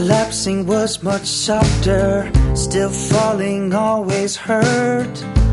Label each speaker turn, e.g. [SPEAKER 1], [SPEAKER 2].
[SPEAKER 1] Collapsing was much softer. Still falling always hurt.